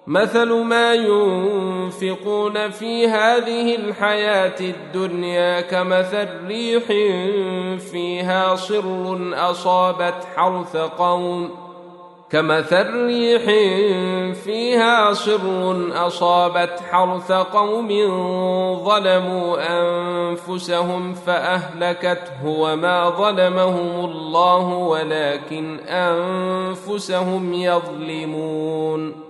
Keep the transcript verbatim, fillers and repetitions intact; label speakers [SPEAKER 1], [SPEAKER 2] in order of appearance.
[SPEAKER 1] مثل ما ينفقون في هذه الحياة الدنيا كمثل ريح فيها صر أصابت حرث قوم كمثل ريح فيها صر أصابت حرث قوم ظلموا أنفسهم فأهلكته وما ظلمهم الله ولكن أنفسهم يظلمون